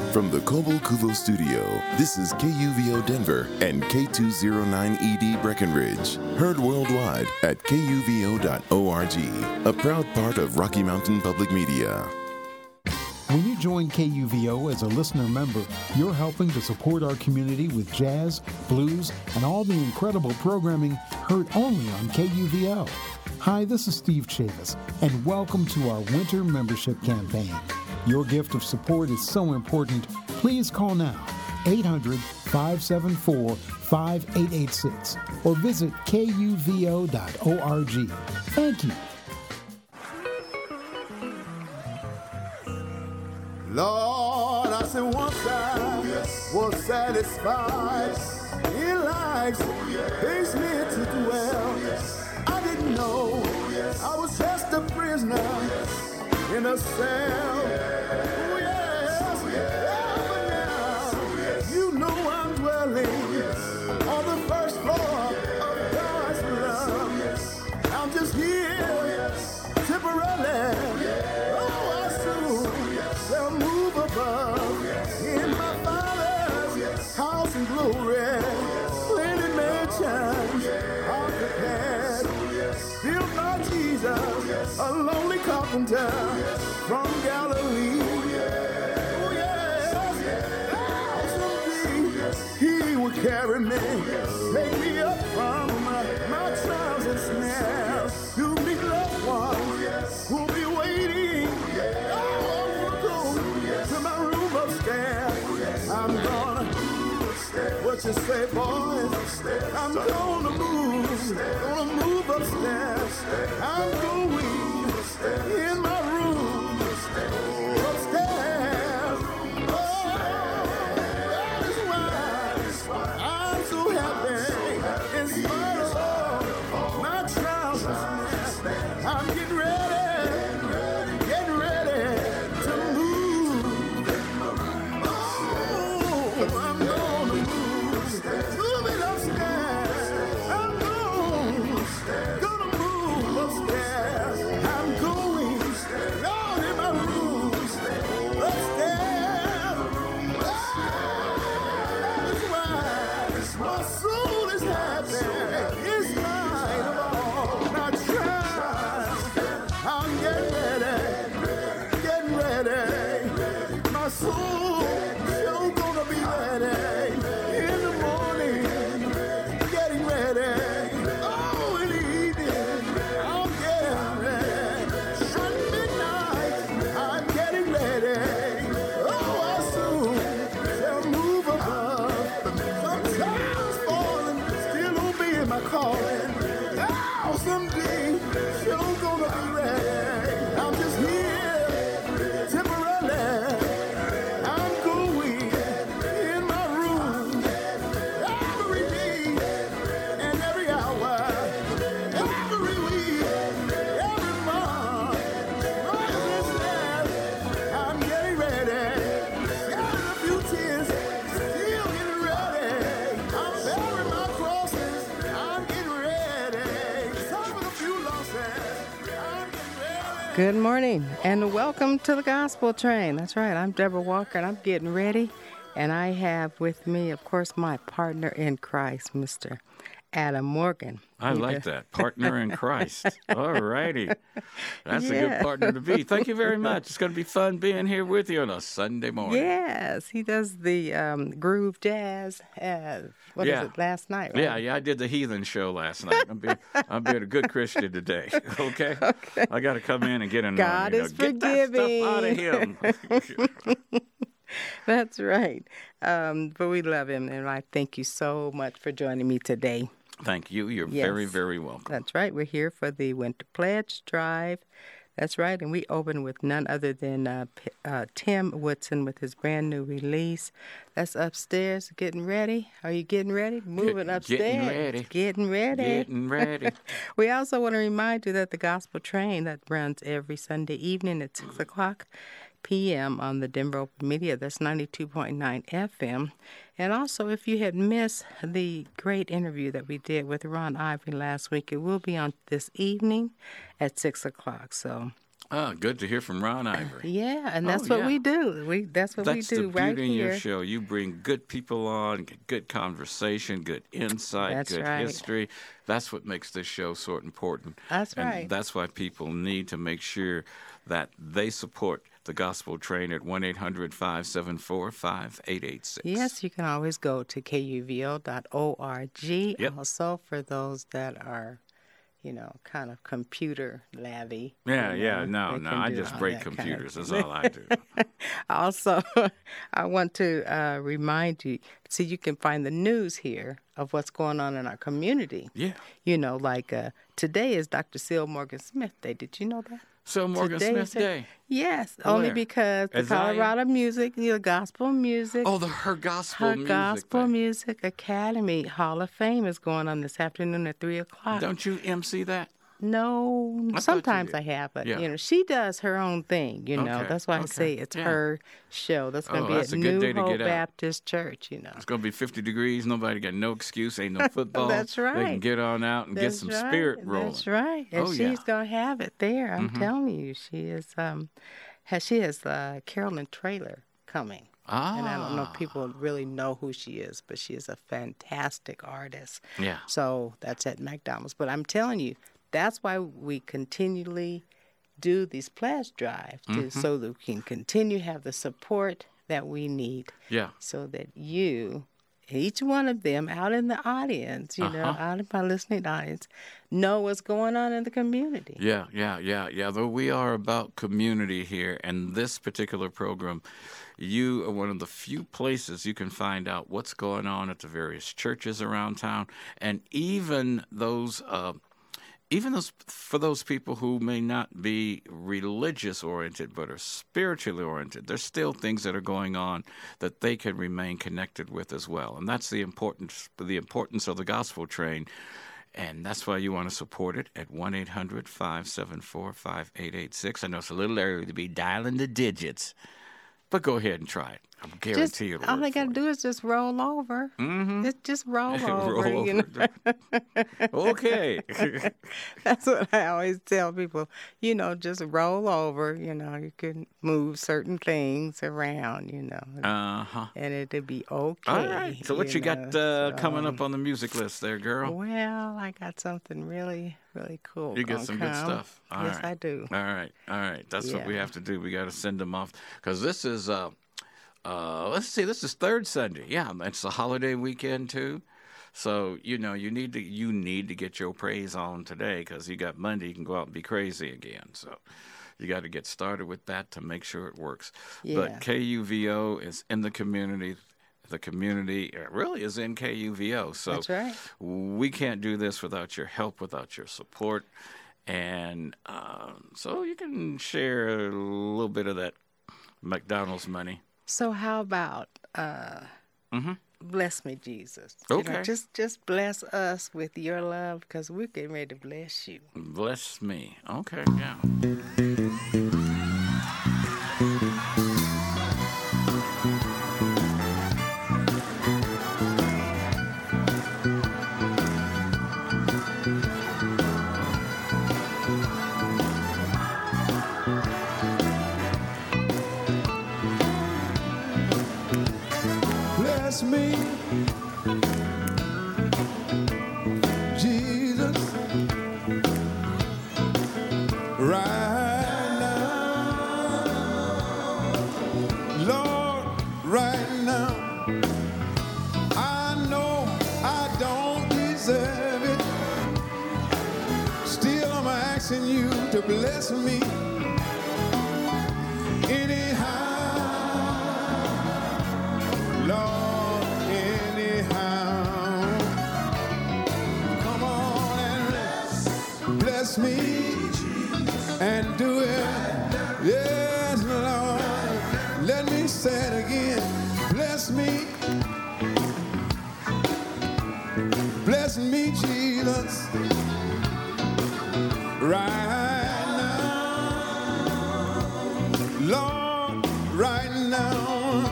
From the Cobo Kuvo studio, this is KUVO Denver and K209ED Breckenridge. Heard worldwide at kuvo.org, a proud part of Rocky Mountain Public Media. When you join KUVO as a listener member, you're helping to support our community with jazz, blues, and all the incredible programming heard only on KUVO. Hi, this is Steve Chavis, and welcome to our winter membership campaign. Your gift of support is so important. Please call now, 800-574-5886, or visit kuvo.org. Thank you. Lord, I said once I was satisfied, He likes His me to dwell. I didn't know I was just a prisoner in a cell. Oh yes, but now you know I'm dwelling on the first floor of God's love. I'm just here temporarily. They'll move above in my Father's house in glory. Plenty mansions are prepared. Built by Jesus, a lonely carpenter from Galilee. Oh yes, someday He will carry me, take me up from my trials and snares. To meet loved ones who'll be waiting. I'm gonna, what you say, boys? I'm gonna move upstairs. I'm going in my room upstairs. Oh, that is why I'm so happy. In spite of all my trials, I'm getting ready. Good morning and welcome to the Gospel Train. That's right, I'm Deborah Walker and I'm getting ready. And I have with me, of course, my partner in Christ, Mr. Adam Morgan. I like that, partner in Christ. All righty. That's a good partner to be. Thank you very much. It's going to be fun being here with you on a Sunday morning. Yes, he does the groove jazz. What is it, last night? Right? Yeah, I did the Heathen show last night. I'm being a good Christian today, okay? I got to come in and get an God is forgiving. Get that stuff out of him. That's right. But we love him, and I thank you so much for joining me today. Thank you. You're very, very welcome. That's right. We're here for the Winter Pledge Drive. That's right. And we open with none other than Tim Woodson with his brand new release. That's Upstairs. Getting ready. Are you getting ready? Moving upstairs. Getting ready. We also want to remind you that the Gospel Train that runs every Sunday evening at 6 o'clock p.m. on the Denver Open Media. That's 92.9 FM. And also, if you had missed the great interview that we did with Ron Ivory last week, it will be on this evening at 6 o'clock. So Good to hear from Ron Ivory. Yeah, and that's what we do. That's what we do right here. That's the beauty in your show. You bring good people on, good conversation, good insight, good history. That's what makes this show so important. That's right. And that's why people need to make sure that they support the Gospel Train at 1-800-574-5886. Yes, you can always go to kuvo.org. Yep. Also, for those that are, kind of computer lavvy. Yeah. No. I just break computers. That's all I do. Also, I want to remind you, so you can find the news here of what's going on in our community. Yeah. Like today is Dr. Syl Morgan Smith Day. Did you know that? Syl Morgan Smith Day. Yes, only because the Colorado Music, Gospel Music. Oh, her Gospel Music Academy Hall of Fame is going on this afternoon at 3:00. Don't you MC that? No, sometimes I have, but she does her own thing. That's why I say it's her show. That's going to be at New Hope Baptist Church. It's going to be 50 degrees. Nobody got no excuse. Ain't no football. That's right. They can get on out and get some spirit rolling. That's right. And she's going to have it there. I'm telling you, she is. She has Carolyn Traylor coming. And I don't know if people really know who she is, but she is a fantastic artist. Yeah. So that's at McDonald's. But I'm telling you, that's why we continually do these pledge drives, so that we can continue to have the support that we need. Yeah. So that you, each one of them out in the audience, out in my listening audience, know what's going on in the community. Yeah. Though we are about community here, and this particular program, you are one of the few places you can find out what's going on at the various churches around town, and even those for those people who may not be religious oriented but are spiritually oriented, there's still things that are going on that they can remain connected with as well. And that's the importance of the Gospel Train. And that's why you want to support it at 1-800-574-5886. I know it's a little early to be dialing the digits, but go ahead and try it. I guarantee it'll work. All they got to do is just roll over. Mm-hmm. Just roll over. Okay. That's what I always tell people. Just roll over. You can move certain things around, and it'll be okay. All right. So what you got coming up on the music list there, girl? Well, I got something really, really cool. You got some good stuff. Yes, I do. All right. That's what we have to do. We got to send them off because this is let's see, this is third Sunday. Yeah, it's a holiday weekend too. So, you need to get your praise on today because you got Monday, you can go out and be crazy again. So you got to get started with that to make sure it works. Yeah. But KUVO is in the community. The community really is in KUVO. So that's right. We can't do this without your help, without your support. And so you can share a little bit of that McDonald's money. So how about bless me, Jesus? Okay. Just bless us with your love because we're getting ready to bless you. Bless me. Okay, yeah. Bless me, Jesus, right now, Lord, right now. I know I don't deserve it, still I'm asking you to bless me anyhow, Lord. Bless me and do it. Yes, Lord. Let me say it again. Bless me. Bless me, Jesus. Right now. Lord, right now.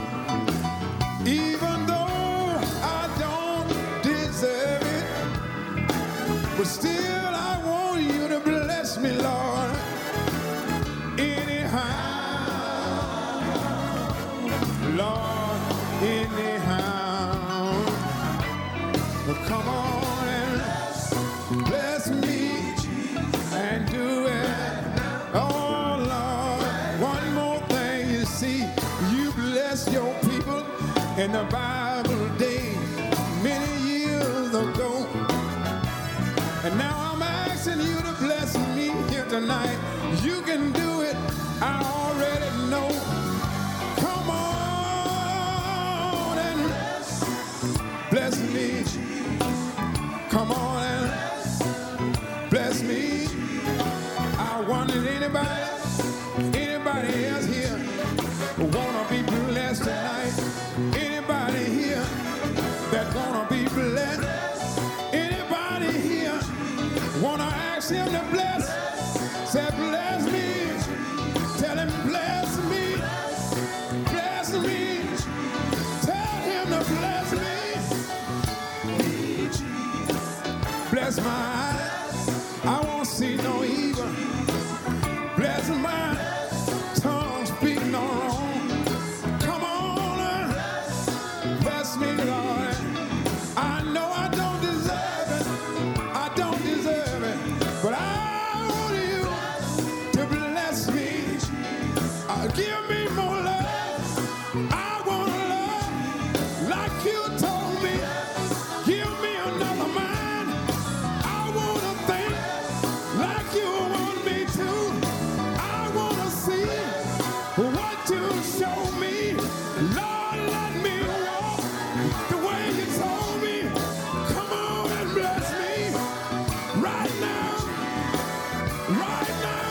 Even though I don't deserve it, but still I want you to bless me, Lord. see you bless your people in the Bible day many years ago. And now I'm asking you to bless me here tonight. You can do it, I already know. Come on and bless me. Come on and bless me. I wonder anybody else here wanna be blessed tonight? Anybody here that wanna be blessed? Anybody here wanna ask him to bless? Say bless me. Tell him bless me. Bless me. Tell him to bless me. Bless my eyes. I won't see no evil. Bless my tongue, speak no wrong. Come on, bless me, Lord. I know I don't deserve it. I don't deserve it. But I want you to bless me. Give me more love. I want love like you told me. Give me another mind. I want to think like you want me to. I want to see what you show me. Lord, let me walk the way you told me. Come on and bless me right now. Right now.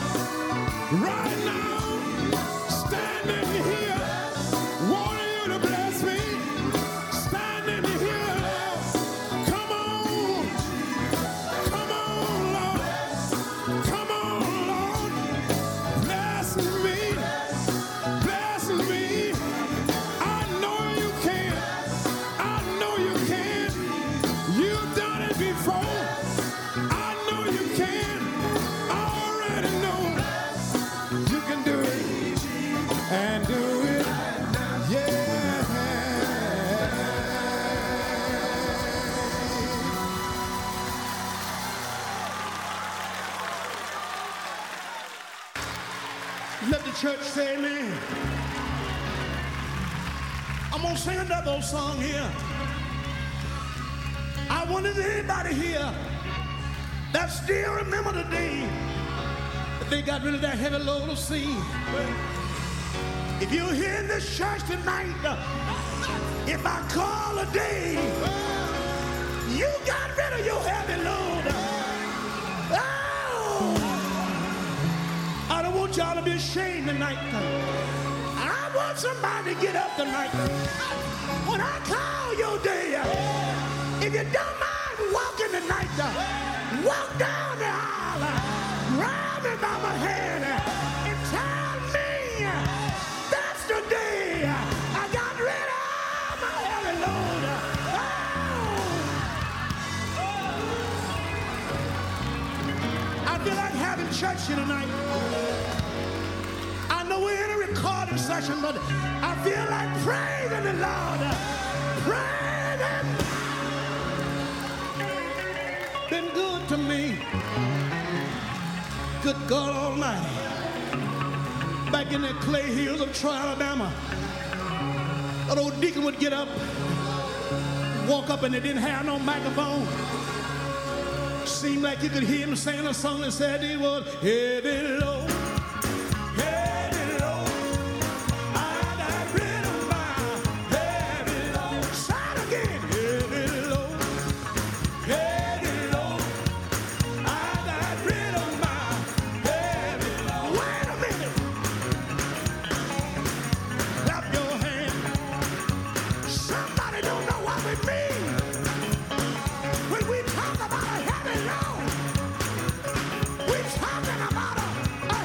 Right now. Standing here, wanting you to bless me. Standing here, Lord. Come on. Come on, Lord. Come on, Lord. Bless me. Bless me. I know you can. I know you can. You've done it before. I know you can. I already know you can do it. And do it. Yeah. Let the church say amen. I'm going to sing another old song here. I wonder if anybody here that still remember the day that they got rid of that heavy load of sin. If you're here in this church tonight, if I call a day, you got rid of your heavy load. Oh! I don't want y'all to be ashamed tonight. I want somebody to get up tonight. When I call your day, if you don't mind walking tonight, walk down the aisle, grab me by my hand, and tell me that's the day I got rid of my heavy load. Oh! I feel like having church here tonight. I know we're in a recording session, but I feel like praising the Lord. Praising. Been good to me. Good God Almighty. Back in the clay hills of Troy, Alabama, an old deacon would get up, walk up, and they didn't have no microphone. Seemed like you could hear him singing a song that said it was heavy low. When we talk about a heavy load, we're talking about a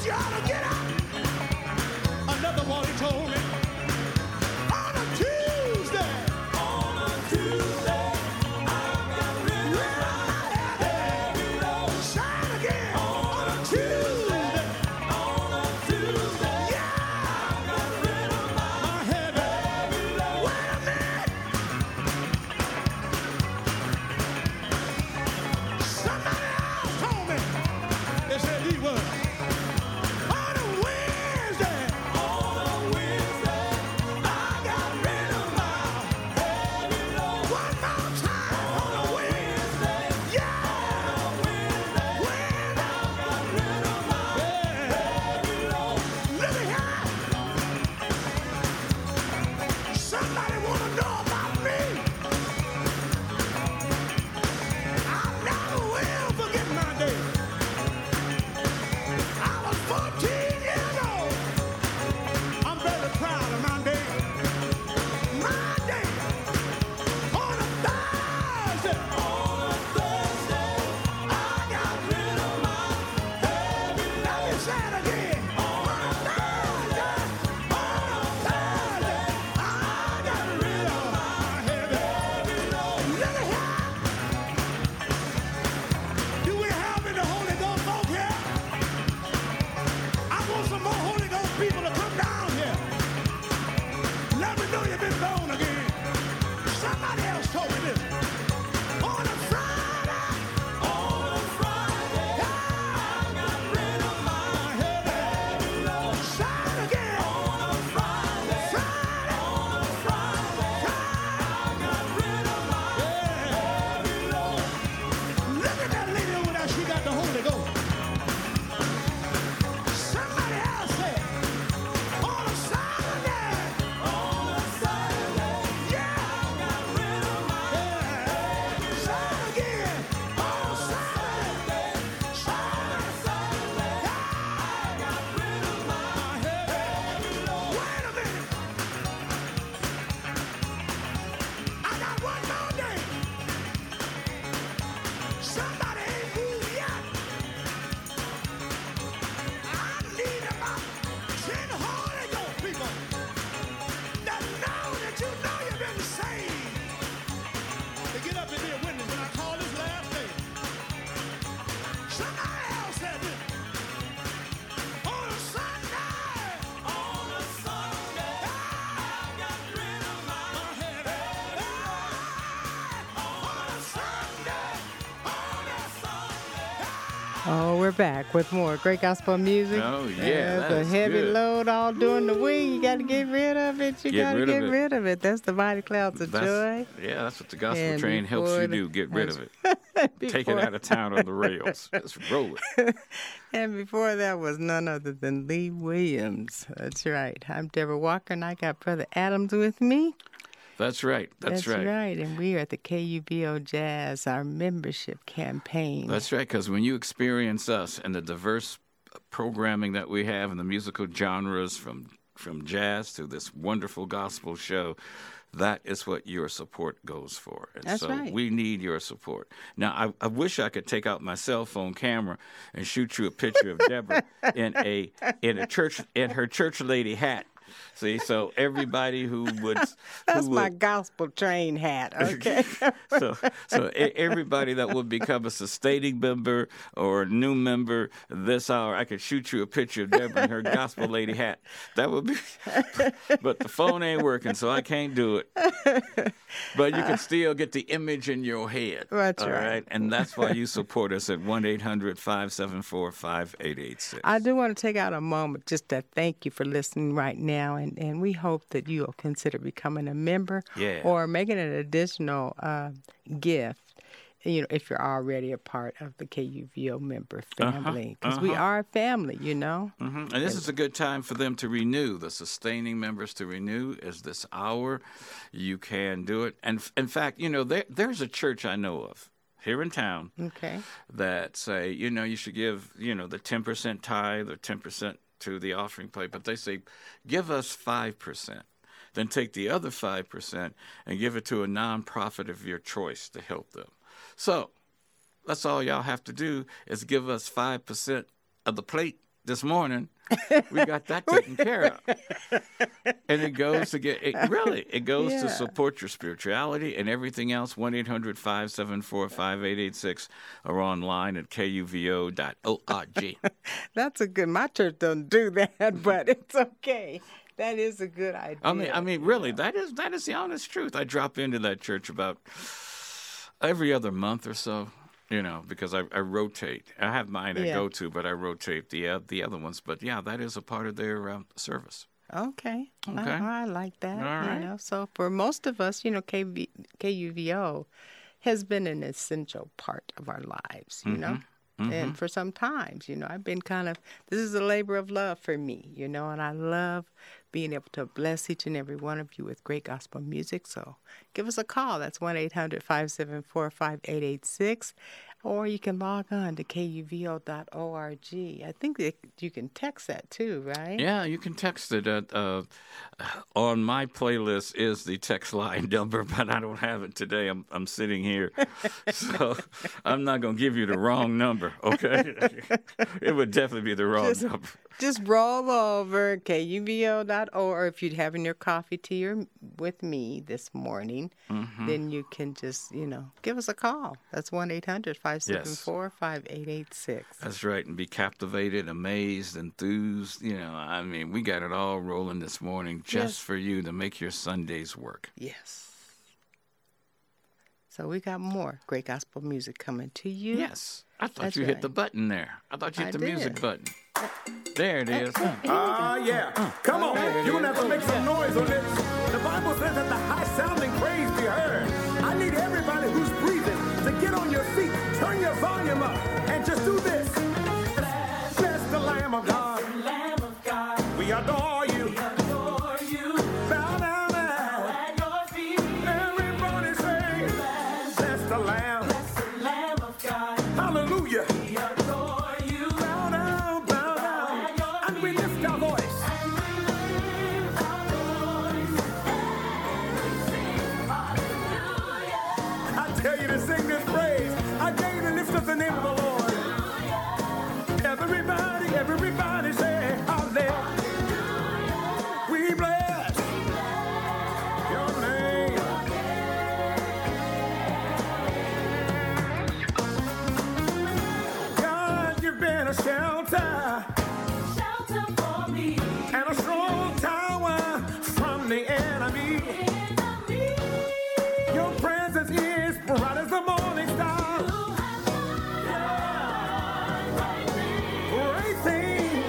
y'all to get up. Another one he told me. On a Tuesday. On a Tuesday. I got rid of my heavy load. Shine again. On a Tuesday. On a Tuesday. Yeah. I got rid of my heavy load. Wait a minute. Somebody else told me. They said he was. On a Wednesday. On a Wednesday. I got rid of my heavy load. One more time. On a Wednesday. Yeah. On a Wednesday. When I got rid of my heavy load. Look at here. Somebody want to know about me. I never will forget my day. I was 14 years old. I'm very proud of my day. My day. On a Thursday. On a Thursday. I got rid of my heavy load. Let me say it again. On a Thursday. On a Thursday. I got rid of my heavy load. Look at here. Do we have any Holy Ghost folk here? I want some more Holy Ghost people to come down here. Let me know you've been born again. Somebody else told me this. On a Friday. On a Friday. I got rid of my heavy load. Shout again. On a Friday. Friday. On a Friday. I got rid of my heavy load. Look at that lady over there. She got the Holy Ghost. Somebody else said, on a Saturday. On a Saturday. Yeah. I got rid of my heavy. Shout again. On a Saturday. Saturday. I got rid of my heavy load. Wait a minute. I got one more day. Somebody ain't moved yet. I need about 10 Holy Ghost people that know that you know you've been saved. To get up and be a witness when I call this last day. Somebody else said this. On a Sunday. On a Sunday. I got rid of my heavy load. On a Sunday. On a Sunday. Oh, we're back with more great gospel music. Oh, yeah, that the is heavy good. load all during the week. You got to get rid of it. You Get got to rid get of it. rid of it. That's the mighty clouds of joy. Yeah, that's what the gospel And train helps before you the- do. Get rid of it. Take it Before- out of town on the rails. Just roll it. And before that was none other than Lee Williams. That's right. I'm Deborah Walker, and I got Brother Adams with me. That's right. That's right. And we are at the KUVO Jazz, our membership campaign. That's right, because when you experience us and the diverse programming that we have and the musical genres from jazz to this wonderful gospel show, that is what your support goes for. And That's so right. we need your support. Now, I wish I could take out my cell phone camera and shoot you a picture of Deborah in her church lady hat. See, so everybody who would That's who my would, gospel train hat, okay? so everybody that would become a sustaining member or a new member this hour, I could shoot you a picture of Deborah in her gospel lady hat. That would be, but the phone ain't working, so I can't do it. But you can still get the image in your head. That's all right. And that's why you support us at 1-800-574-5886. I do want to take out a moment just to thank you for listening right now, and we hope that you'll consider becoming a member or making an additional gift, if you're already a part of the KUVO member family, because we are a family, And this is a good time for them to renew. The sustaining members to renew is this hour. You can do it. And in fact, there's a church I know of here in town that say, you should give, the 10% tithe or 10% to the offering plate, but they say, give us 5%. Then take the other 5% and give it to a nonprofit of your choice to help them. So that's all y'all have to do is give us 5% of the plate this morning. We got that taken care of. And it goes to it goes to support your spirituality and everything else. 1-800-574-5886 or online at kuvo.org. That's a good. My church doesn't do that, but it's okay. That is a good idea. I mean, really, that is the honest truth. I drop into that church about every other month or so, because I rotate. I have mine I go to, but I rotate the other ones. But yeah, that is a part of their service. Okay. Okay. I like that. All right. So for most of us, KUVO has been an essential part of our lives, And for some times, I've been this is a labor of love for me, and I love being able to bless each and every one of you with great gospel music. So give us a call. That's 1-800-574-5886. Or you can log on to kuvo.org. I think that you can text that too, right? Yeah, you can text it. On my playlist is the text line number, but I don't have it today. I'm sitting here, so I'm not going to give you the wrong number, okay? It would definitely be the wrong number. Just roll over kuvo.org, or if you're having your coffee, tea, or with me this morning, then you can just, give us a call. That's 1-800-574-5886. That's right, and be captivated, amazed, enthused. We got it all rolling this morning just for you to make your Sundays work. Yes. So we got more great gospel music coming to you. Yes. I thought you hit the button there. I thought you hit the music button. There it is. Yeah. Come on. You're going to have to make some noise on this. The Bible says that the high-sounding praise be heard. I need everybody who's breathing to get on your feet, turn your volume up, and just do this. Bless the Lamb of God. We adore you. Bow down at your feet. Everybody say, bless the Lamb. Of God. Hallelujah. We adore you. Bow down. And we lift our voice. I tell you to sing this praise. I dare you to lift up the name of the Lord. Everybody say, hallelujah. We bless your name. God, you've been a shelter for me, and a strong tower from the enemy. Your presence is bright as the morning star. Great things.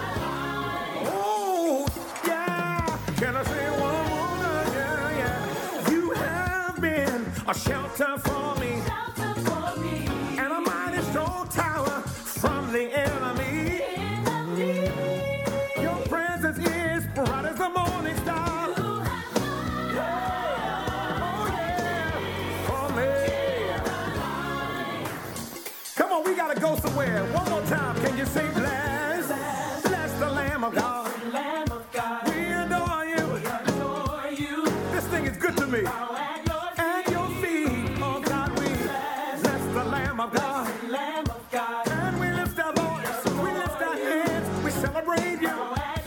Oh, yeah. Can I say one more? Yeah. You have been a shelter for me, and a mighty strong tower from the enemy. Your presence is bright as the morning star. Oh, yeah. For me. Come on, we gotta go somewhere. One more time. Can you say bless the Lamb of God? We adore you. This thing is good to me. At your feet, oh God, we bless the Lamb of God. And we lift our voice, we lift our hands, we celebrate you.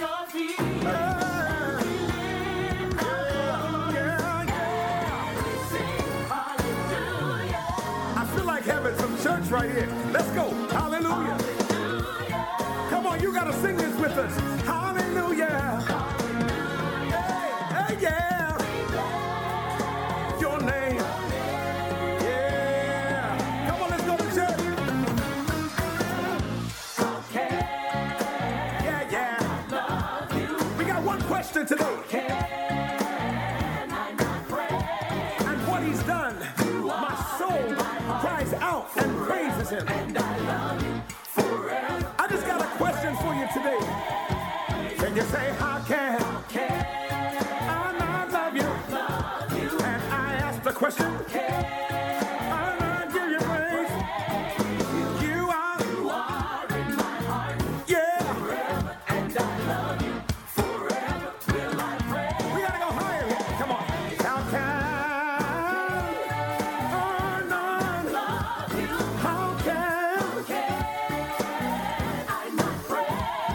I feel like having some church right here. Let's go. Hallelujah. Come on, you gotta sing this with us. Hallelujah. Hey, yeah. Your name. Yeah. Come on, let's go to church. Yeah. We got one question today. And what he's done, my soul cries out and praises him. I just got a question for you today. Can you say, how can I not love you? And I ask the question, I not give you praise. You are in my heart. Yeah. And I love you forever. Will I pray? We gotta go higher here. Come on. How can I not love you? How can I not pray?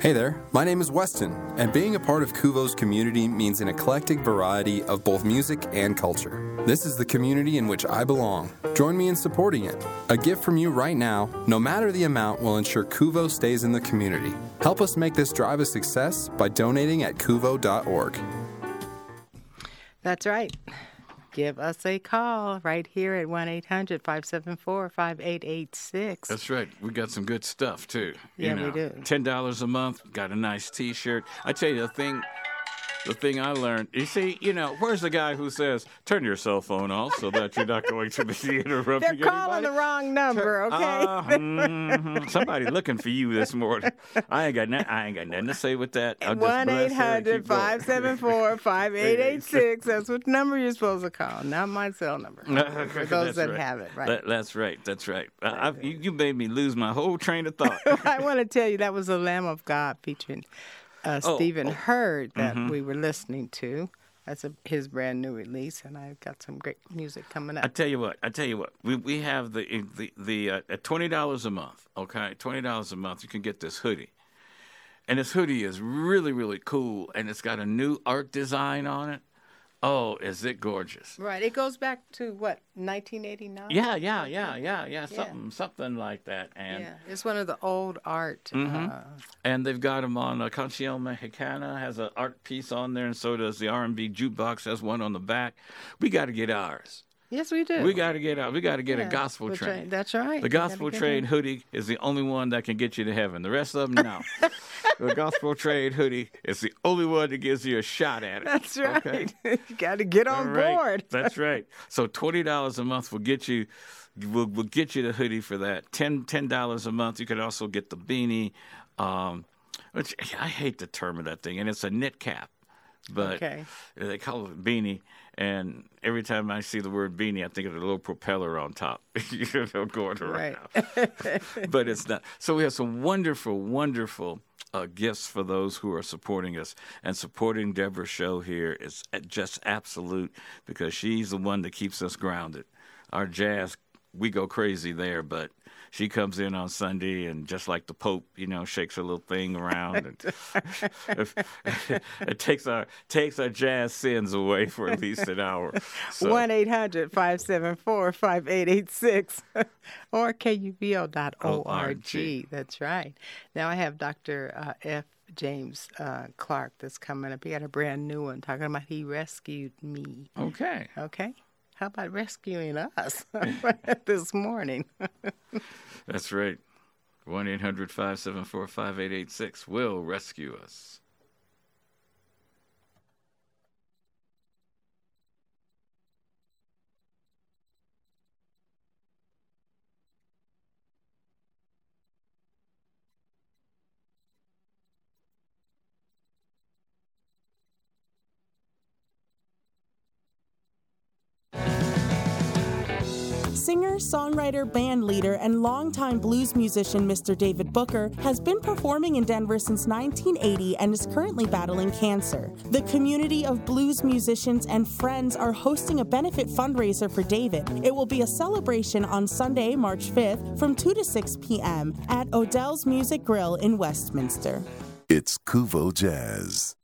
Hey there, my name is Weston, and being a part of Kuvo's community means an eclectic variety of both music and culture. This is the community in which I belong. Join me in supporting it. A gift from you right now, no matter the amount, will ensure Kuvo stays in the community. Help us make this drive a success by donating at kuvo.org. That's right. Give us a call right here at 1-800-574-5886. That's right. We got some good stuff, too. Yeah, we do. $10 a month, got a nice T-shirt. I tell you, the thing I learned, you see, where's the guy who says, turn your cell phone off so that you're not going to be interrupting anybody? They're calling the wrong number, okay? Somebody looking for you this morning. I ain't got nothing to say with that. 1-800-574-5886. That's what number you're supposed to call, not my cell number. For those that have it, right? That's right. You made me lose my whole train of thought. I want to tell you, that was the Lamb of God featuring Stephen Hurd that we were listening to. That's his brand new release, and I've got some great music coming up. I tell you what. We have the at $20 a month. Okay, $20 a month, you can get this hoodie, and this hoodie is really, really cool, and it's got a new art design on it. Oh, is it gorgeous? Right. It goes back to, what, 1989? Yeah. Something like that. And it's one of the old art. And they've got them on Canción Mexicana has an art piece on there, and so does the R&B Jukebox has one on the back. We got to get ours. Yes, we do. We got to get out. We got to get a Gospel Train. That's right. The Gospel Train hoodie is the only one that can get you to heaven. The rest of them, no. The Gospel Train hoodie is the only one that gives you a shot at it. That's right. Okay? You got to get on board. That's right. So $20 a month will get you. We'll get you the hoodie for that. $10 a month. You could also get the beanie, which I hate the term of that thing, and it's a knit cap, but they call it a beanie. And every time I see the word beanie, I think of a little propeller on top, going around. Right. But it's not. So we have some wonderful, wonderful gifts for those who are supporting us. And supporting Deborah's show here is just absolute, because she's the one that keeps us grounded. Our jazz, we go crazy there, but she comes in on Sunday and just like the Pope, shakes her little thing around and it takes our jazz sins away for at least an hour. So. 1-800-574-5886 or KUVO.org. That's right. Now I have Dr. F. James Clark that's coming up. He got a brand new one talking about he rescued me. Okay. How about rescuing us this morning? That's right. 1-800-574-5886 will rescue us. Singer, songwriter, band leader, and longtime blues musician Mr. David Booker has been performing in Denver since 1980 and is currently battling cancer. The community of blues musicians and friends are hosting a benefit fundraiser for David. It will be a celebration on Sunday, March 5th from 2 to 6 p.m. at Odell's Music Grill in Westminster. It's Kuvo Jazz.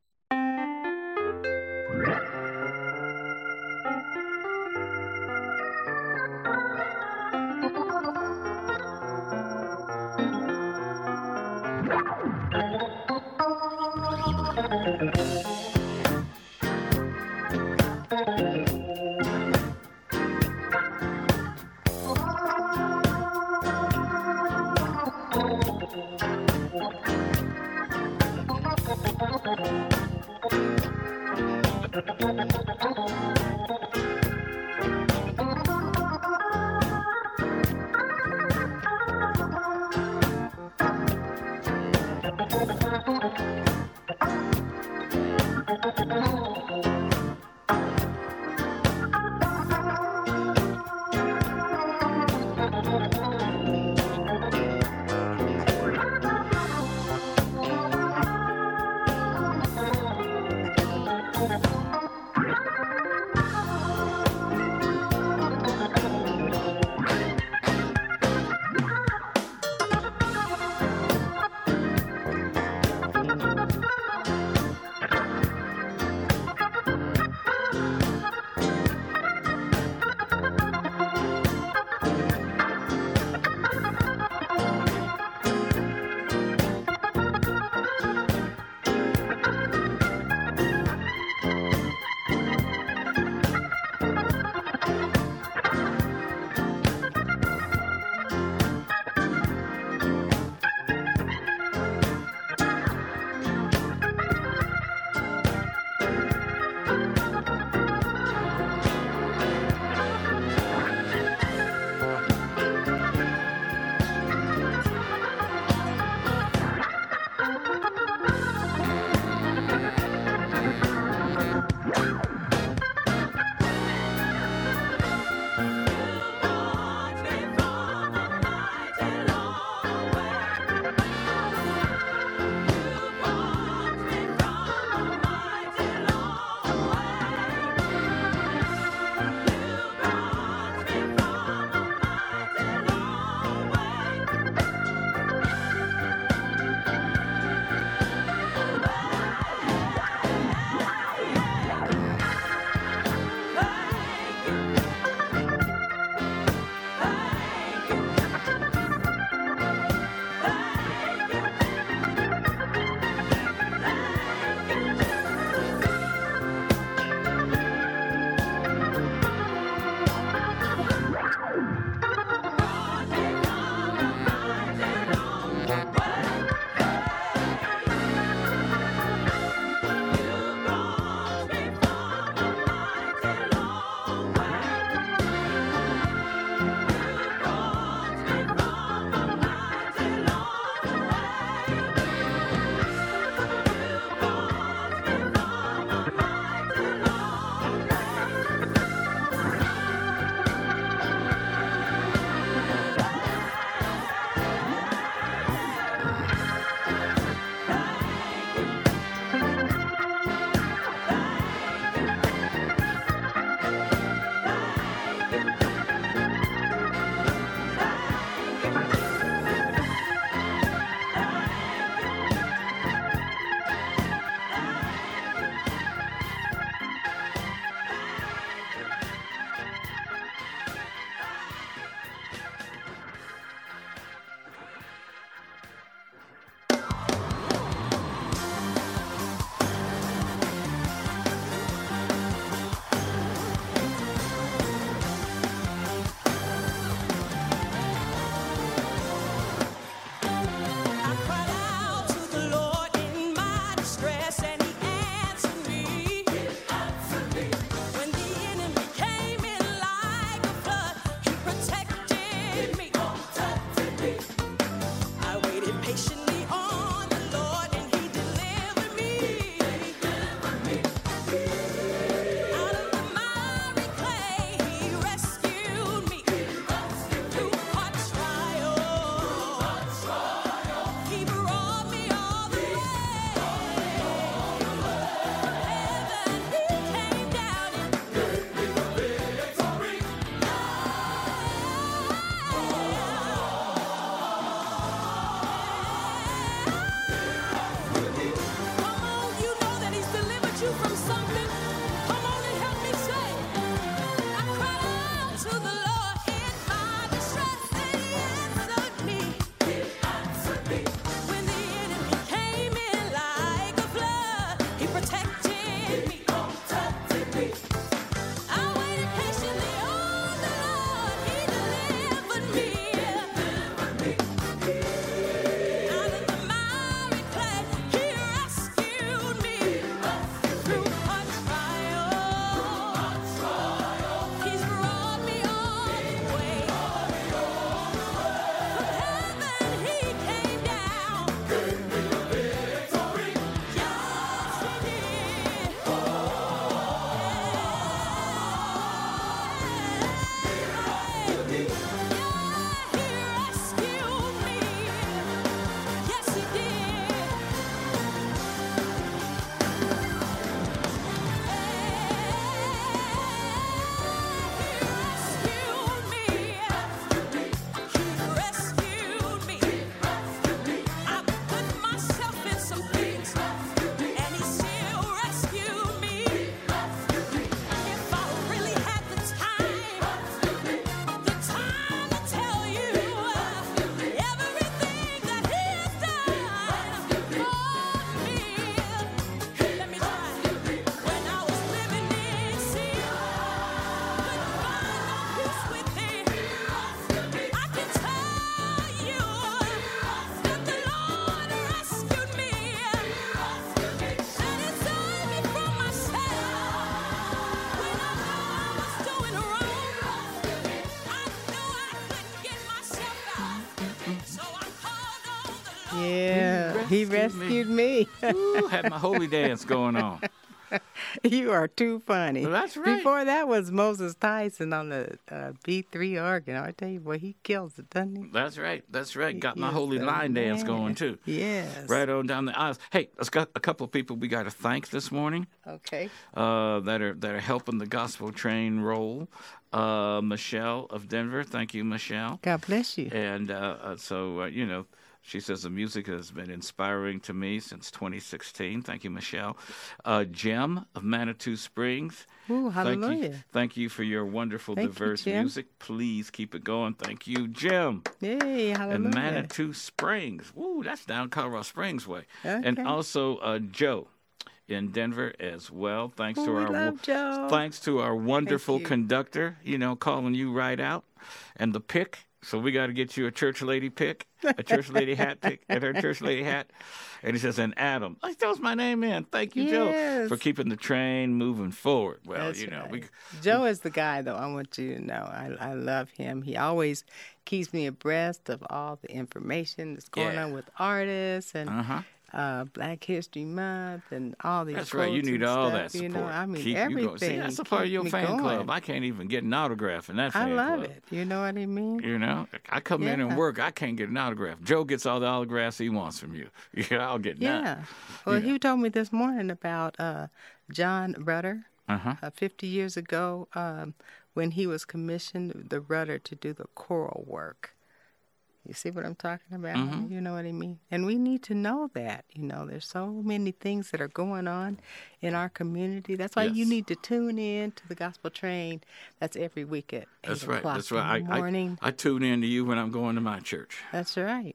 He rescued me. Ooh, had my holy dance going on. You are too funny. Well, that's right. Before that was Moses Tyson on the B3 organ. I tell you, boy, he kills it, doesn't he? That's right. That's right. Got He my is holy the line dance man. going, too. Yes. Right on down the aisles. Hey, let's got a couple of people we got to thank this morning. Okay. That are helping the gospel train roll. Michelle of Denver. Thank you, Michelle. God bless you. And you know, she says the music has been inspiring to me since 2016. Thank you, Michelle. Jim of Manitou Springs. Ooh, hallelujah. Thank you for your wonderful, Thank you, diverse Jim. music. Please keep it going. Thank you, Jim. Yay, hallelujah. And Manitou Springs. Woo, that's down Colorado Springs way. Okay. And also Joe in Denver as well. Thanks Ooh, to we our love Joe. Thanks to our wonderful you. conductor, you know, calling you right out. And the pick. So we got to get you a church lady pick, a church lady hat pick, and her church lady hat. And he says, and Adam. He throws my name in. Thank you, Joe, Yes. for keeping the train moving forward. Well, That's you know, right. Joe is the guy, though. I want you to know. I love him. He always keeps me abreast of all the information that's going Yeah. on with artists and Uh-huh. Black History Month and all these. That's right. You quotes need and all stuff, that support. You know, I mean, Keep you everything. going. See, that's a part of your keeps me fan going. club. I can't even get an autograph in that fan I love club. it. You know what I mean? You know, I come in and Yeah. work. I can't get an autograph. Joe gets all the autographs he wants from you. Yeah, I'll get none. Yeah. Well, Yeah. he told me this morning about John Rudder. Uh-huh. 50 years ago, when he was commissioned, the Rudder, to do the choral work. You see what I'm talking about? Mm-hmm. You know what I mean? And we need to know that. You know, there's so many things that are going on in our community. That's why you Yes. need to tune in to the Gospel Train. That's every week at 8 That's right. o'clock That's right. in the morning. I tune in to you when I'm going to my church. That's right.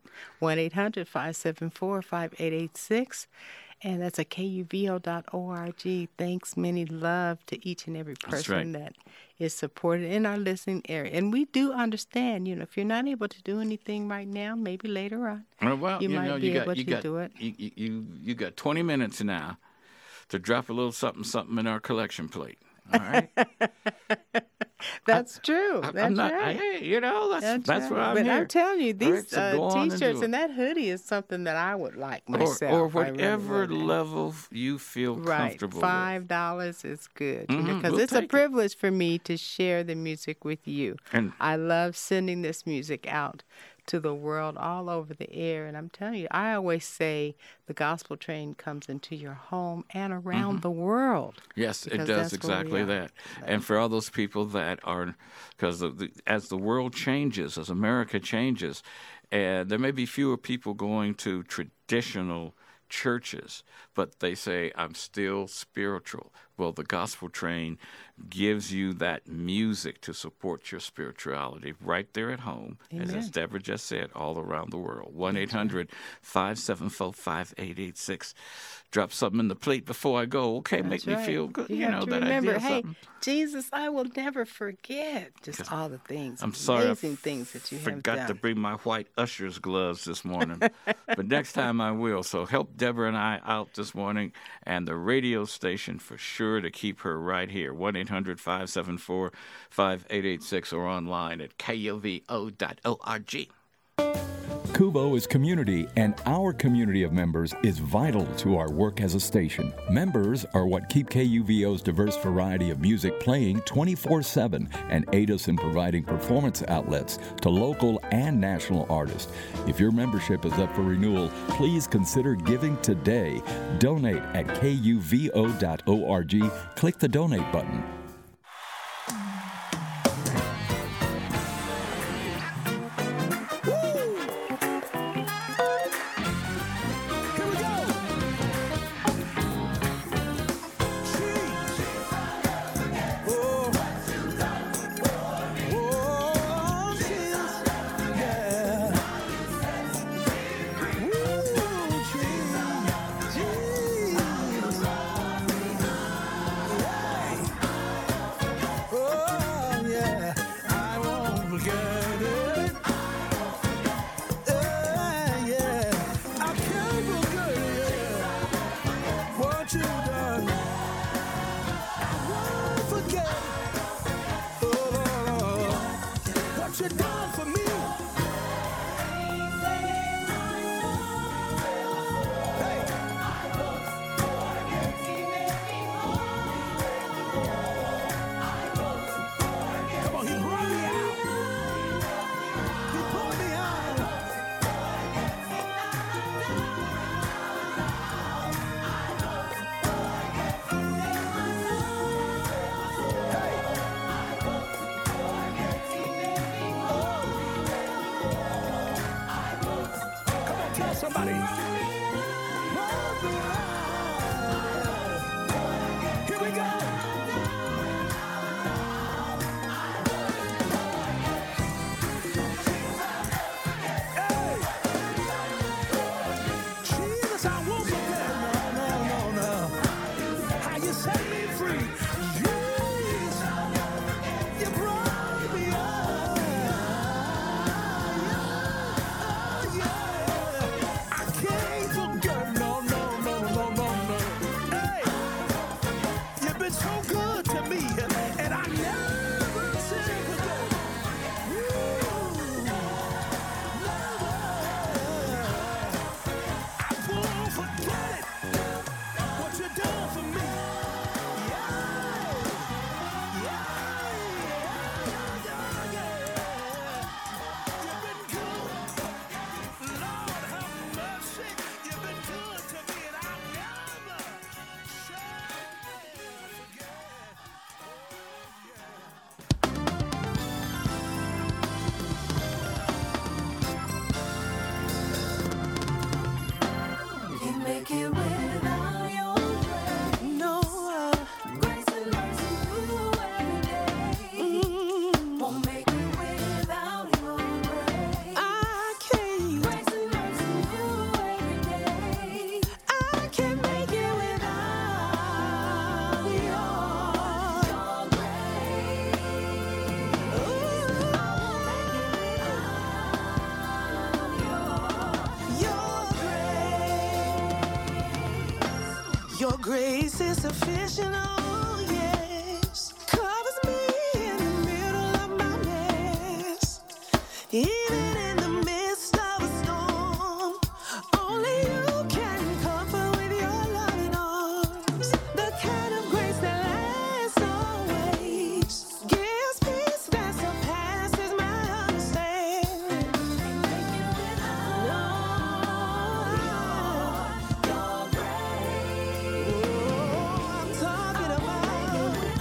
1-800-574-5886. And that's at kuvo.org. Thanks, many love to each and every That's person right. that is supported in our listening area. And we do understand, you know, if you're not able to do anything right now, maybe later on, Well, you might know, be you got, able you to got, do it. You got 20 minutes now to drop a little something in our collection plate. All right. That's true. That's I'm not. right. Hey, you know, that's right. why I'm but here. I'm telling you, All these right, so go on and T-shirts do and it. that hoodie is something that I would like myself. Or I really whatever would. level you feel Right, comfortable $5 is good, you know, Mhm, because we'll it's a take it. privilege for me to share the music with you. And- I love sending this music out to the world all over the air, and I'm telling you, I always say the Gospel Train comes into your home and around the world. with. Yes, it because does that's where we exactly are. that. And for all those people that are, because as the world changes, as America changes, and there may be fewer people going to traditional churches, but they say, I'm still spiritual. Well, the Gospel Train gives you that music to support your spirituality right there at home, as Amen. Deborah just said, all around the world. 1-800-574-5886. Drop something in the plate before I go. Okay, That's make me right. feel good. You You have know, to that remember, idea of hey, something. Jesus, I will never forget just all the things, I'm sorry, amazing things that you have forgot done. to bring my white usher's gloves this morning, but next time I will. So help Deborah and I out this morning, and the radio station for sure to keep her right here. 1-800-574-5886 or online at kuvo.org. Kuvo is community, and our community of members is vital to our work as a station. Members are what keep KUVO's diverse variety of music playing 24/7 and aid us in providing performance outlets to local and national artists. If your membership is up for renewal, please consider giving today. Donate at kuvo.org. Click the donate button. you set me free. Yes, you brought me up. Yeah. I can't forget, no. Hey, you've been so good to me, and I never said forget. I won't forget it. What you done for me? You've been good. Lord have mercy. You've been good to me, and I never shall forget. Can't make it without your grace. No. Grace and mercy through every day. Won't make it without your grace. I can't. Grace and mercy through every day. I can't make it without your grace. Your grace is sufficient, oh yes. Covers me in the middle of my mess. Even in the midst of a storm, only you can comfort with your loving arms. The kind of grace that lasts always, gives peace that surpasses my understanding. I'm talking about your grace.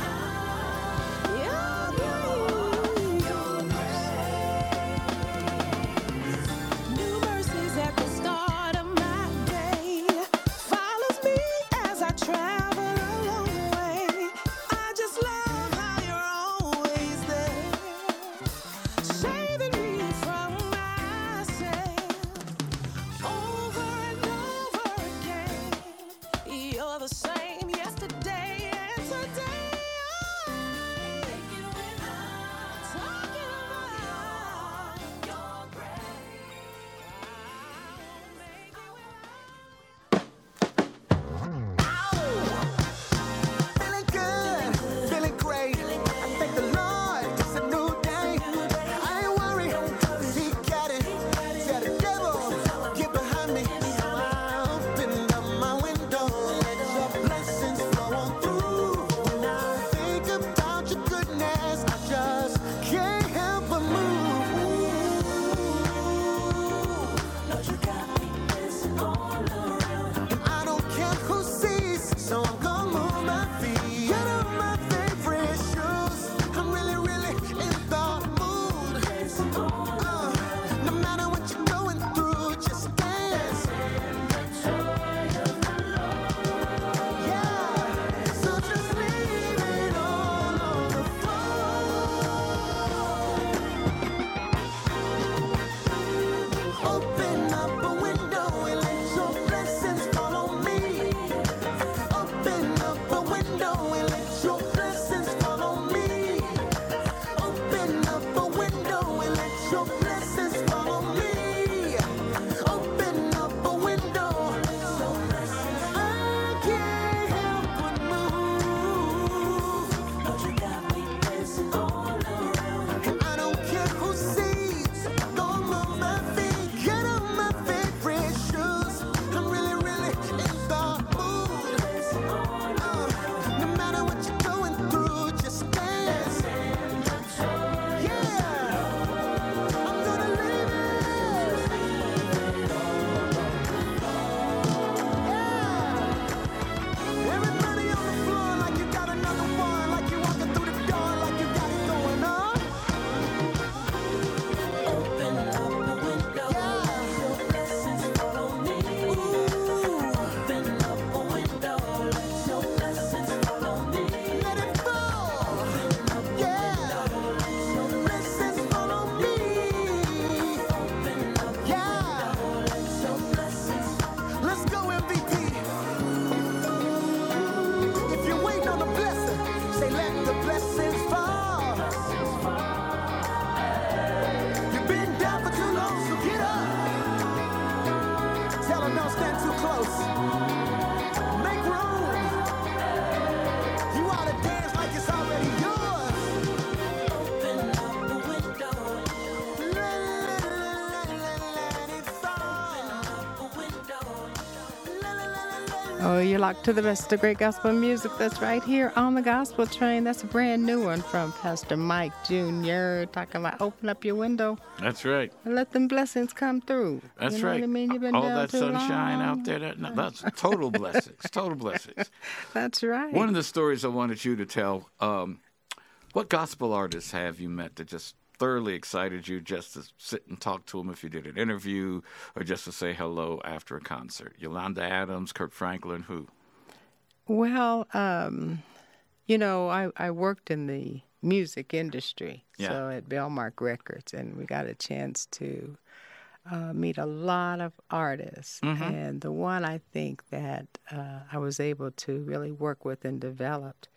Oh, you're locked to the best of great gospel music. That's right here on the Gospel Train. That's a brand new one from Pastor Mike Jr. talking about open up your window. That's right. And let them blessings come through. That's you know right. What I mean? You've been all down that too sunshine long. out there. That's total blessings. Total blessings. That's right. One of the stories I wanted you to tell, what gospel artists have you met that just thoroughly excited you just to sit and talk to them if you did an interview or just to say hello after a concert? Yolanda Adams, Kirk Franklin, who? Well, you know, I worked in the music industry, so at Bellmark Records, and we got a chance to meet a lot of artists. And the one I think that I was able to really work with and developed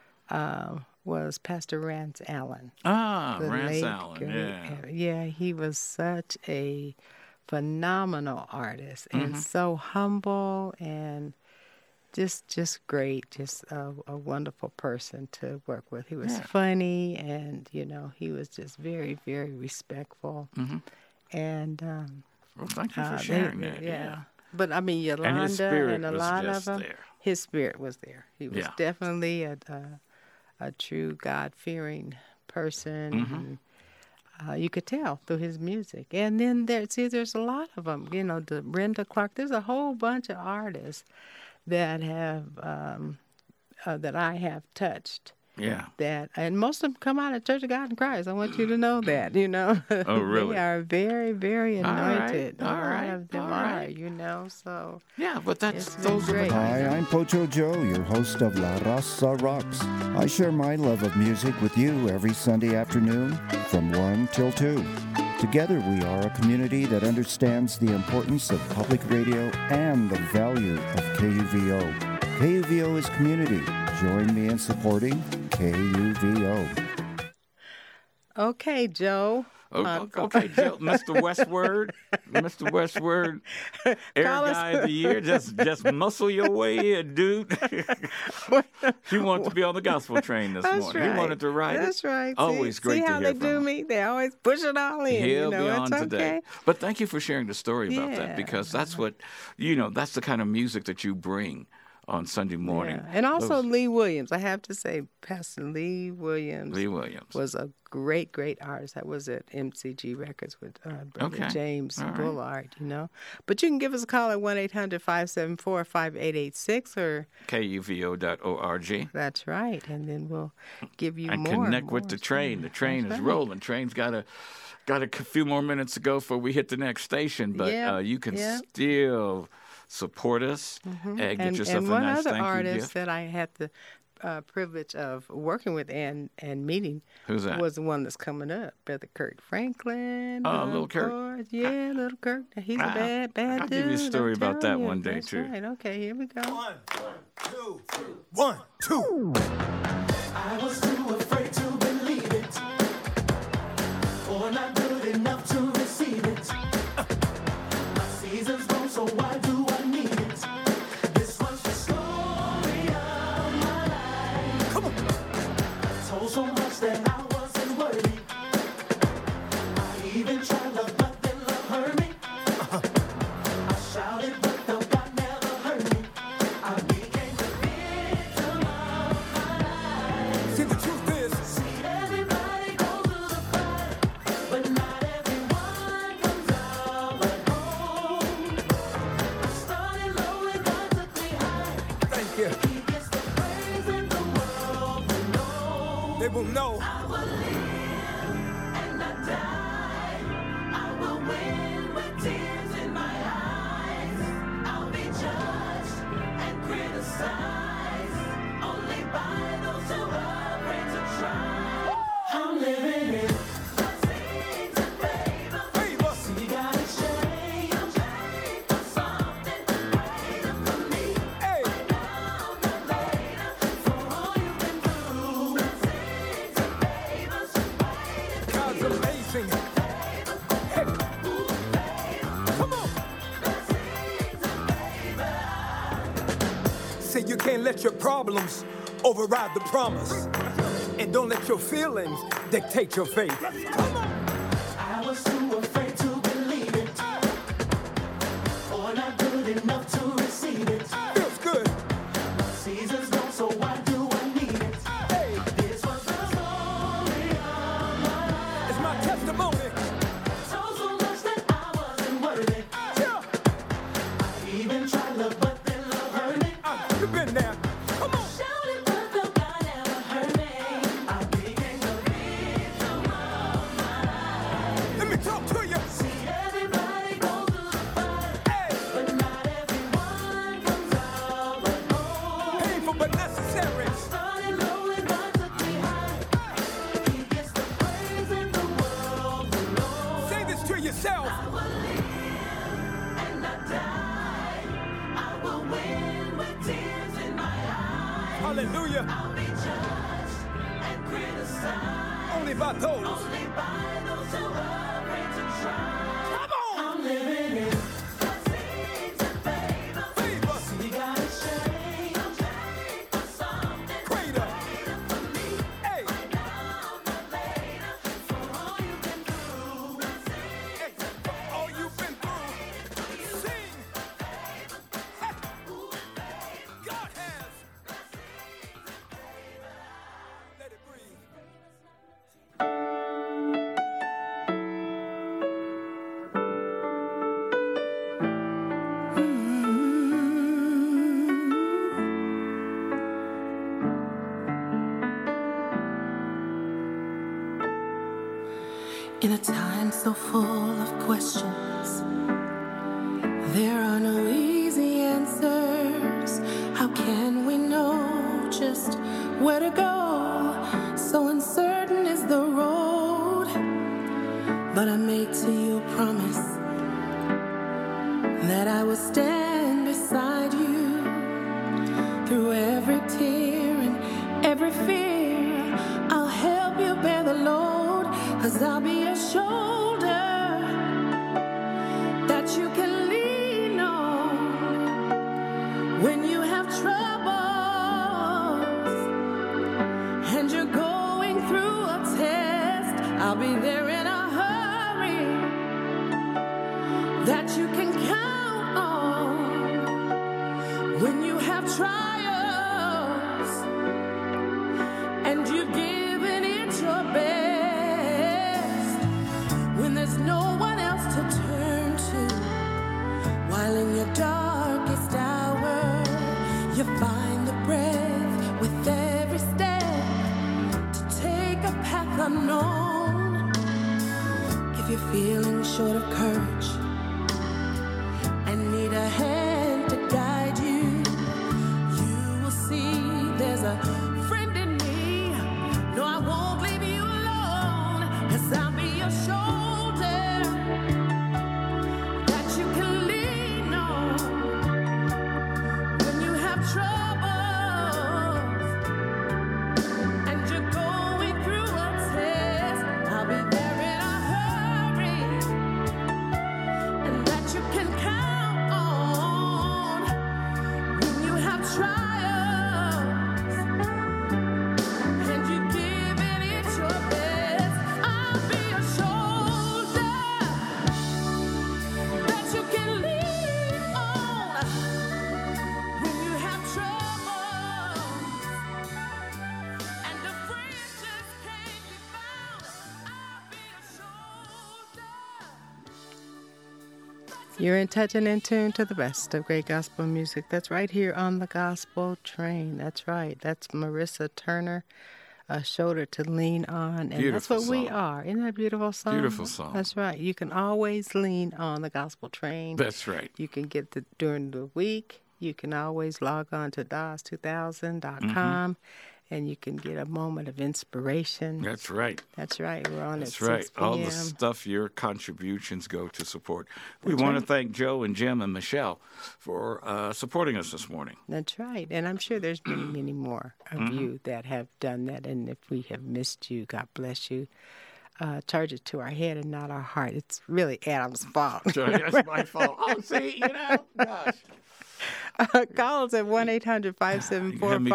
was Pastor Rance Allen. Rance Allen, yeah, he was such a phenomenal artist and so humble and just great, just a wonderful person to work with. He was funny and, you know, he was just very, very respectful. And well, thank you for sharing that. Yeah. But I mean, Yolanda and his spirit and a was lot just of them, there. his spirit was there. He was definitely a true God-fearing person. You could tell through his music. And then there's a lot of them. You know, the Brenda Clark. There's a whole bunch of artists that have that I have touched. Yeah. And most of them come out of Church of God in Christ. I want you to know that, you know. Oh, really? They are very, very anointed. All right. A lot of them are, you know, so. Yeah, but that's it's those are great. Hi, I'm Pocho Joe, your host of La Raza Rocks. I share my love of music with you every Sunday afternoon from 1 till 2. Together we are a community that understands the importance of public radio and the value of KUVO. KUVO is community. Join me in supporting KUVO. Okay, Joe. Okay, Joe. Mr. Westward. Mr. Westward. Air Guy of the Year. Just muscle your way in, dude. He wanted to be on the gospel train this morning. Right. He wanted to ride it. That's right. Always great see to how hear they from do him. me? They always push it all in. He'll you know, be on it's today. okay. But thank you for sharing the story about that, because that's what, you know, that's the kind of music that you bring on Sunday morning. Yeah. And also Lee Williams. I have to say, Pastor Lee Williams. Was a great, great artist. That was at MCG Records with Brother James Bullard, you know. But you can give us a call at 1-800-574-5886 or KUVO.org. That's right. And then we'll give you and more. Connect with the train. The train is rolling. Train's got a few more minutes to go before we hit the next station, but you can still support us and get yourself a nice thank you gift. And one other artist that I had the privilege of working with and meeting Who's that? was the one that's coming up, Brother Kirk Franklin. Oh, Little Kirk. Yeah, Little Kirk. He's a bad I'll dude. give you a story about that one day, That's too. Right. Okay, here we go. 1, 2, 1, 2. I was too afraid to believe it, or not good enough to receive it. My season's gone, so why do I need it? This was the story of my life. Come on. I told so much that I wasn't worthy. I even tried love, but then love hurt me. I shouted, but felt God never heard me. I became the victim of my life. See, the truth is, everybody goes through the fire, but not everyone comes out like gold. I started low and God took me high. Thank you. He gets the praise and the world will know. They will know. I will live and not die. I will win with tears in my eyes. I'll be judged and criticized only by those who are afraid to try. I'm living in blessings and favor. See, God is change for something greater for me. Now, not later, for all you've been through. Blessings and favors waiting for God's amazing. Hey. Come on. Blessings and favor. Say you can't let your problems override the promise. And don't let your feelings dictate your faith. Come on. I was too afraid to believe it, or not good enough to receive it. Feels good. why do I need it? This was the story of my life. It's my testimony. So much that I wasn't worthy. I even tried love, but then love hurt me. You've been there. Come on. Shouted, but no God ever hurt me. I became the victim of my life. Let me talk to you. See, everybody goes through the fight, but not everyone comes out with gold. Painful but necessary. Started low and God took me high. He gets the praise in the world below. Say this to yourself. I will live and not die. I will win with tears in my eyes. Hallelujah. I'll be judged and criticized Only by those. only by those who are afraid to try. Come on. I'm living in blessings and favor. Favor. See, God is changed. I'm changed for something Greater. for me. Hey. Now, not later. For all you've been through. Hey. For all you've been through. Sing. Hey. God has. Let it breathe. In a time so full of questions, there are no easy answers. How can we know just where to go? So uncertain is the road. But I make to you a promise that I will stand beside you through every tear and every fear. I'll help you bear the load, 'cause I'll be a shoulder that you can lean on when you have troubles and you're going through a test. I'll be there in a hurry that you can count on when you have trials and you've given it your best. When there's no one else to turn to, while in your darkest hour you find the breath with every step to take a path unknown. If you're feeling short of courage and need a hand to guide you, you will see there's a friend in me. No, I won't leave you alone, 'cause I'll be your shoulder that you can lean on when you have troubles and you're going through a test. I'll be there in a hurry, and that you can count on when you have trials and you're giving it your best. I'll be a shoulder that you can lean on when you have troubles and the friends just can't be found. I'll be a shoulder. You're in touch and in tune to the best of great gospel music. That's right here on the Gospel Train. That's right. That's Marissa Turner, A Shoulder to Lean On. And Beautiful that's what we song. are. Isn't that a beautiful song? Beautiful song. That's right. You can always lean on the Gospel Train. That's right. You can get it during the week. You can always log on to DAS2000.com and you can get a moment of inspiration. That's right. That's right. We're on That's at right. 6 p.m. All the stuff your contributions go to support. We That's want right. to thank Joe and Jim and Michelle for supporting us this morning. That's right. And I'm sure there's many, many more of you that have done that. And if we have missed you, God bless you. Charge it to our head and not our heart. It's really Adam's fault. That's my fault. Oh, see, gosh. Call us at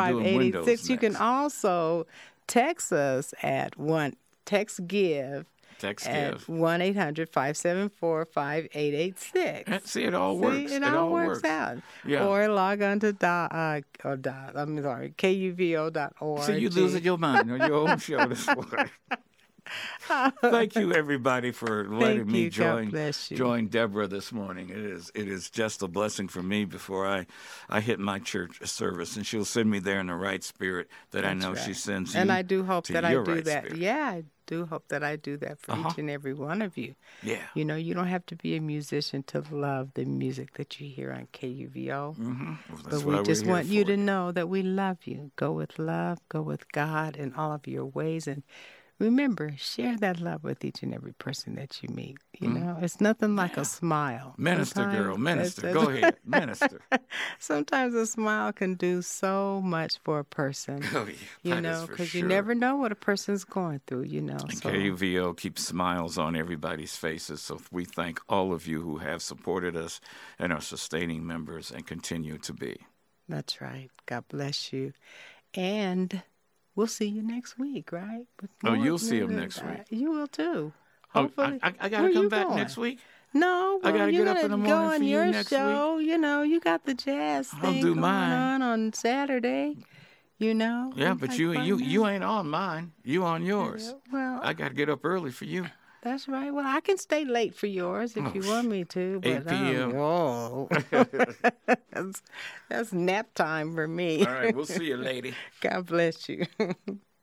1-800-574-5886. You can also text us at text GIVE Text at give. 1-800-574-5886. See, it all works. See, it all works out. Yeah. Or log on to KUVO.org. See, you losing your mind on your own show this morning. Thank you, everybody, for letting me join Deborah this morning. It is just a blessing for me before I hit my church service, and she'll send me there in the right spirit that I know she sends you. And I do hope that I do that. Spirit. Yeah, I do hope that I do that for each and every one of you. Yeah. You know, you don't have to be a musician to love the music that you hear on KUVO. Mm-hmm. Well, but we just want you to know that we love you. Go with love. Go with God in all of your ways. And remember, share that love with each and every person that you meet. You know, it's nothing like a smile. Minister, girl, minister. Go ahead, minister. Sometimes a smile can do so much for a person. Oh, yeah, you know, because you never know what a person's going through, you know. So. KUVO keeps smiles on everybody's faces. So we thank all of you who have supported us and are sustaining members and continue to be. That's right. God bless you. And we'll see you next week, right? You'll see him next week. You will too. Hopefully. I got to come back next week? No, I got to get up in the morning go on for you your next show. week. You know, you got the jazz thing going on Saturday. You know. Yeah, but you ain't on mine. You on yours. Well, I got to get up early for you. That's right. Well, I can stay late for yours if you want me to. But 8 p.m. That's nap time for me. All right, we'll see you, lady. God bless you.